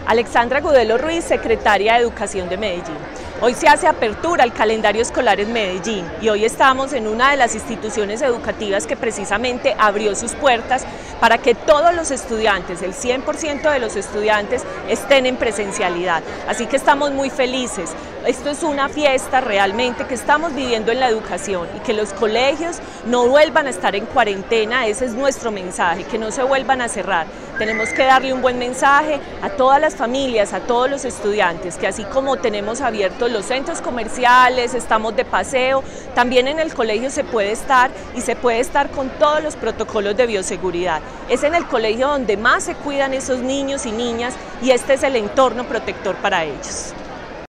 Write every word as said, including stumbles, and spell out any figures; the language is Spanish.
Alexandra Gudelo Ruiz, secretaria de Educación de Medellín. Hoy se hace apertura al calendario escolar en Medellín y hoy estamos en una de las instituciones educativas que precisamente abrió sus puertas para que todos los estudiantes, el cien por ciento de los estudiantes, estén en presencialidad. Así que estamos muy felices. Esto es una fiesta realmente que estamos viviendo en la educación y que los colegios no vuelvan a estar en cuarentena. Ese es nuestro mensaje, que no se vuelvan a cerrar. Tenemos que darle un buen mensaje a todas las familias, a todos los estudiantes, que así como tenemos abiertos los centros comerciales, estamos de paseo, también en el colegio se puede estar y se puede estar con todos los protocolos de bioseguridad. Es en el colegio donde más se cuidan esos niños y niñas y este es el entorno protector para ellos.